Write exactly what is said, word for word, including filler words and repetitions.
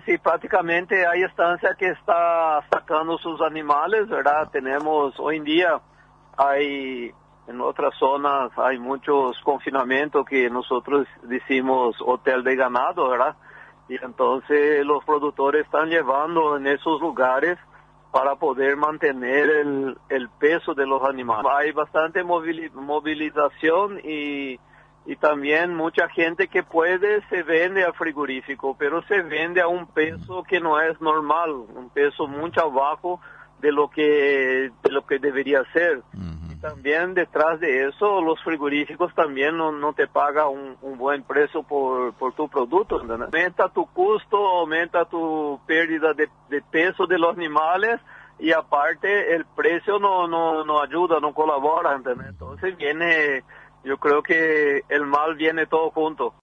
sí, prácticamente hay estancia que está sacando sus animales, ¿verdad? Tenemos, hoy en día, hay, en otras zonas, hay muchos confinamientos que nosotros decimos hotel de ganado, ¿verdad? Y entonces los productores están llevando en esos lugares para poder mantener el, el peso de los animales. Hay bastante movili- movilización y, y también mucha gente que puede se vende al frigorífico, pero se vende a un peso que no es normal, un peso mucho abajo de lo que, de lo que debería ser. Y también detrás de eso, los frigoríficos también no, no te pagan un, un buen precio por, por tu producto, ¿entendés? Aumenta tu costo, aumenta tu pérdida de, de peso de los animales y aparte el precio no, no, no ayuda, no colabora, ¿entendés? Entonces viene, yo creo que el mal viene todo junto.